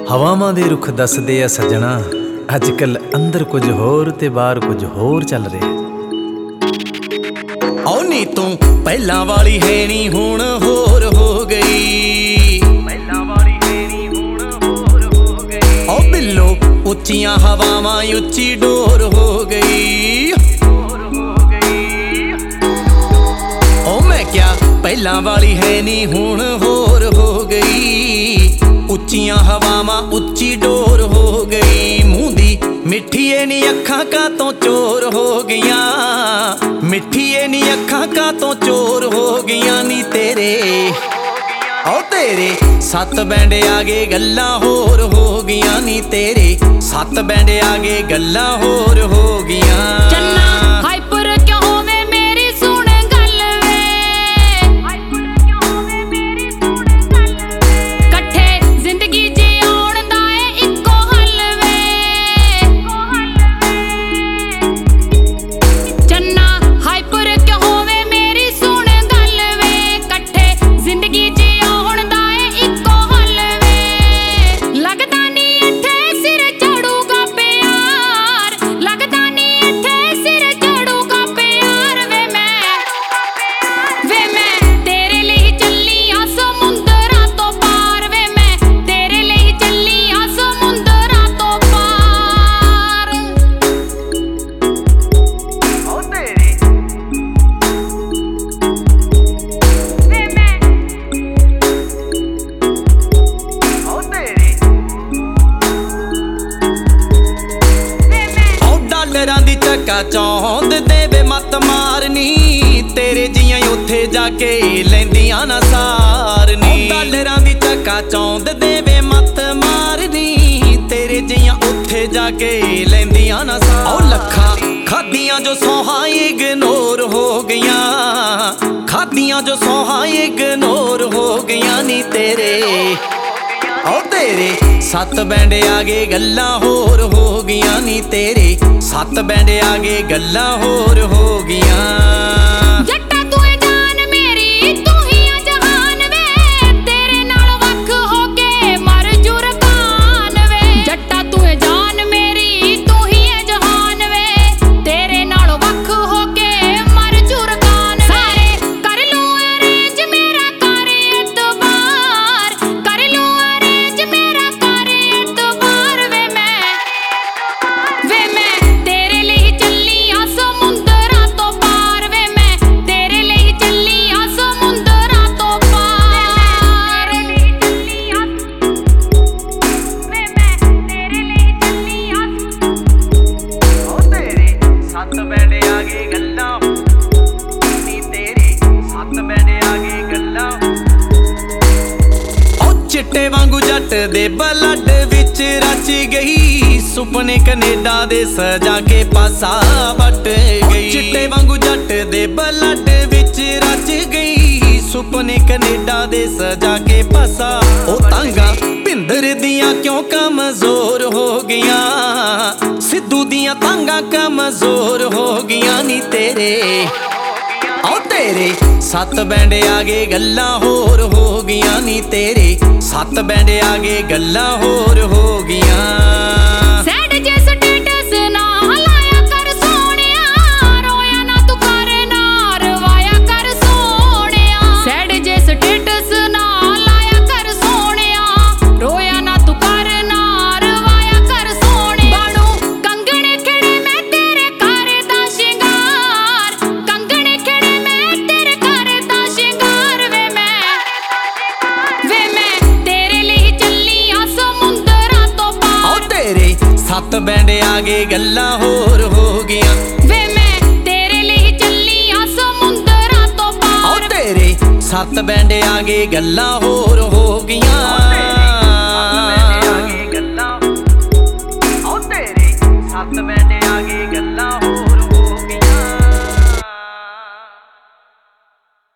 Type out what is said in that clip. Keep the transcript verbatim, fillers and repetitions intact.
ਹਵਾਵਾਂ ਦੇ ਰੁੱਖ ਦੱਸਦੇ ਆ ਸੱਜਣਾ, ਅੱਜ ਕੱਲ ਅੰਦਰ ਕੁਝ ਹੋਰ ਤੇ ਬਾਹਰ ਕੁਝ ਹੋਰ ਚੱਲ ਰਿਹਾ। ਓ ਨੀ ਤੂੰ ਪਹਿਲਾਂ ਵਾਲੀ ਹੈ ਨੀ ਹੁਣ ਹੋਰ ਹੋ ਗਈ, ਪਹਿਲਾਂ ਵਾਲੀ ਹੈ ਨੀ ਹੁਣ ਹੋਰ ਹੋ ਗਈ। ਓ ਬਿੱਲੋ ਉੱਚੀਆਂ ਹਵਾਵਾਂ ਉੱਚੀ ਡੋਰ ਹੋ ਗਈ, ਓ ਮੈਂ ਕਿਹਾ ਪਹਿਲਾਂ ਵਾਲੀ ਹੈ ਨੀ ਹੁਣ ਹੋਰ ਹੋ ਗਈ। ਉੱਚੀਆਂ ਹਵਾਵਾਂ ਉੱਚੀ ਡੋਰ ਹੋ ਗਈ। ਮੂੰਹ ਦੀ ਮਿੱਠੀਏ ਨੀ ਅੱਖਾਂ ਕਾਤੋਂ ਚੋਰ ਹੋ ਗਈਆਂ, ਮਿੱਠੀਏ ਨੀ ਅੱਖਾਂ ਕਾਤੋਂ ਚੋਰ ਹੋ ਗਈਆਂ ਨੀ ਤੇਰੇ। ਓ ਤੇਰੇ ਸੱਤ ਬੈਂਡ ਆ ਗਏ ਗੱਲਾਂ ਹੋਰ ਹੋ ਗਈਆਂ ਨੀ ਤੇਰੇ, ਸੱਤ ਬੈਂਡ ਆ ਗਏ ਗੱਲਾਂ ਹੋਰ ਹੋ ਗਈਆਂ। ਚੰਨਾ ਹਾਈਪਰ ਕਿਉਂ ਹੋਵੇ ਮੇਰੀ ਸੁਣ ਗੱਲ ਵੇ, ਹਾਈਪਰ ਕਿਉਂ ਹੋਵੇ ਮੇਰੀ ਸੁਣ ਗੱਲ ਵੇ। ਇਕੱਠੇ ਜ਼ਿੰਦਗੀ ਜਿਉਣ ਦਾ ਏ ਇੱਕੋ ਹੱਲ ਵੇ, ਇੱਕੋ ਹੱਲ ਵੇ। ਚੰਨਾ ਹਾਈਪਰ ਕਿਉਂ ਹੋਵੇ ਮੇਰੀ ਸੁਣ ਗੱਲ ਵੇ, ਇਕੱਠੇ ਜ਼ਿੰਦਗੀ ਜਿਉਣ ਦਾ ਏ ਇੱਕੋ ਹੱਲ ਵੇ। ਲੱਗਦਾ ਨੀ ਇੱਥੇ ਸਿਰ ਚੜੂਗਾ ਪਿਆਰ, ਲੱਗਦਾ ਨੀ ਇੱਥੇ ਸਿਰ ਚੜੂਗਾ ਪਿਆਰ ਵੇ। ਮੈਂ ਵੇ ਮੈਂ ਤੇਰੇ ਲਈ ਚੱਲੀ ਆ ਸਮੁੰਦਰਾਂ ਤੋਂ ਪਾਰ ਵੇ, ਮੈਂ ਤੇਰੇ ਲਈ ਚੱਲੀ ਆ ਸਮੁੰਦਰਾਂ ਤੋਂ ਪਾਰ। ਓ ਤੇਰੇ ਵੇ ਮੈਂ ਓ ਤੇਰੇ ਵੇ ਮੈਂ ਓ ਡਾਲਰਾਂ ਦੀ ਚੱਕਾ ਚੌਂਦ ਦੇਵੇ ਮੱਤ ਮਾਰਨੀ, ਤੇਰੇ ਜੀਆਂ ਉੱਥੇ ਜਾ ਕੇ ਲੈਂਦੀਆਂ ਨਾ ਸਾਰਨੀ। ਡਾਲਰਾਂ ਦੀ ਚੱਕਾ ਚੌਂਦ ਦੇਵੇ ਮੱਤ ਮਾਰਨੀ, ਤੇਰੇ ਜੀਆਂ ਉੱਥੇ ਜਾ ਕੇ ਲੈਂਦੀਆਂ ਨਾ ਸਾਰ। ਓ ਲੱਖਾਂ ਖਾਦੀਆਂ ਜੋ ਸੌਹਾਂ ਇਗਨੋਰ ਹੋ ਗਈਆਂ, ਖਾਦੀਆਂ ਜੋ ਸੌਹਾਂ ਇਗਨੋਰ ਹੋ ਗਈਆਂ ਨੀ ਤੇਰੇ। ਓ ਤੇਰੇ ਸੱਤ ਬੈਂਡ ਆ ਗਏ ਗੱਲਾਂ ਹੋਰ ਹੋ ਗਈਆਂ ਨੀ ਤੇਰੇ, ਸੱਤ ਬੈਂਡ ਆ ਗਏ ਗੱਲਾਂ ਹੋਰ ਹੋ ਗਈਆਂ। ਜੱਟਾ ਤੂੰ ਏ ਜਾਨ ਮੇਰੀ, ਤੂੰ ਹੀ ਆ ਜਹਾਨ ਵੇ, ਤੇਰੇ ਨਾਲ ਵੱਖ ਹੋ ਕੇ ਮਰ ਜੁਰਕਾਨ ਵੇ। ਜੱਟਾ ਤੂੰ ਏ ਜਾਨ ਮੇਰੀ, ਤੂੰ ਹੀ ਏ ਜਹਾਨ ਵੇ, ਤੇਰੇ ਨਾਲ ਵੱਖ ਹੋ ਕੇ ਮਰ ਜੁਰਕਾਨ ਵੇ। ਸਾਰੇ ਕਰ ਲੂੰ ਅਰੇਂਜ ਮੇਰਾ ਕਰ ਇਤਬਾਰ, ਕਰ ਲੂੰ ਅਰੇਂਜ ਮੇਰਾ ਕਰ ਇਤਬਾਰ ਵੇ। ਮੈਂ ਵੇ ਮੈਂ ਤੇਰੇ ਲਈ ਚੱਲੀ ਆ ਸਮੁੰਦਰਾਂ ਤੋਂ ਪਾਰ ਵੇ, ਮੈਂ ਤੇਰੇ ਲਈ ਚੱਲੀ ਆ ਸਮੁੰਦਰਾਂ ਤੋਂ ਪਾਰ। ਵੇ ਮੈਂ ਤੇਰੇ ਲਈ ਚੱਲੀ ਆ ਓ ਤੇਰੇ ਸੱਤ ਬੈਂਡ ਆ ਗਏ ਗੱਲਾਂ ਨੀ ਤੇਰੇ, ਸੱਤ ਬੈਂਡ ਆ ਗਏ ਗੱਲਾਂ। ਓ ਚਿੱਟੇ ਵਾਂਗੂ ਜੱਟ ਦੇ ਬਲੱਡ ਵਿੱਚ ਰਚ ਗਈ, ਸੁਪਨੇ ਕੈਨੇਡਾ ਦੇ ਸਜਾ ਕੇ ਪਾਸਾ ਵੱਟ ਗਈ। ਚਿੱਟੇ ਵਾਂਗੂ ਜੱਟ ਦੇ ਬਲੱਡ ਵਿੱਚ ਰਚ ਗਈ, ਸੁਪਨੇ ਕੈਨੇਡਾ ਦੇ ਸਜਾ ਕੇ ਪਾਸਾ। ਉਹ ਤਾਂਗਾ ਭਿੰਦਰ ਦੀਆਂ ਕਿਉਂ ਕਮਜ਼ੋਰ ਹੋ ਗਈਆਂ, ਸਿੱਧੂ ਦੀਆਂ ਤਾਂਗਾ ਕਮਜ਼ੋਰ ਹੋ ਗਈਆਂ ਨੀ ਤੇਰੇ। ਓ ਤੇਰੇ ਸੱਤ ਬੈਂਡ ਆ ਗਏ ਗੱਲਾਂ ਹੋਰ ਹੋ ਗਈਆਂ ਨੀ ਤੇਰੇ, ਸੱਤ ਬੈਂਡ ਆ ਗਏ ਗੱਲਾਂ ਹੋਰ ਹੋ ਗਈਆਂ। ਸੈਡ ਜੇ ਸਟੇਟਸ ਨਾ ਲਾਇਆ ਕਰ ਸੋਹਣਿਆ, ਰੋਇਆ ਨਾ ਤੂੰ ਕਰ ਨਾ ਰਵਾਇਆ ਕਰ ਸੋਹਣਿਆ। ਸੈਡ ਜੇ ਸਟੇਟਸ ਨਾ ਲਾਇਆ ਕਰ ਸੋਹਣਿਆ, ਰੋਇਆ ਨਾ ਤੂੰ ਕਰ ਨਾ ਰਵਾਇਆ ਕਰ ਸੋਹਣਿਆ। ਬਾਣੂ ਕੰਗਣੇ ਖਿੜੇ ਮੈਂ ਤੇਰੇ ਘਰ ਦਾ ਸ਼ਿੰਗਾਰ, ਕੰਗਣੇ ਖਿੜੇ ਮੈਂ ਤੇਰੇ ਘਰ ਦਾ ਸ਼ਿੰਗਾਰ ਵੇ। ਮੈਂ ਵੇ ਮੈਂ ਤੇਰੇ ਲਈ ਚੱਲੀ ਆ ਸਮੁੰਦਰਾਂ ਤੋਂ ਓ ਪਾਰ ਤੇਰੇ ਸੱਤ ਬੈਂਡ ਆ ਗਏ ਗੱਲਾਂ ਹੋਰ ਹੋ ਗਈਆਂ ਵੇ। ਮੈਂ ਤੇਰੇ ਲਈ ਚੱਲੀ ਆ ਸਮੁੰਦਰਾਂ ਤੋਂ ਓ ਪਾਰ। ਤੇਰੇ ਸੱਤ ਬੈਂਡ ਆ ਗਏ ਗੱਲਾਂ ਹੋਰ ਹੋ ਗਈਆਂ।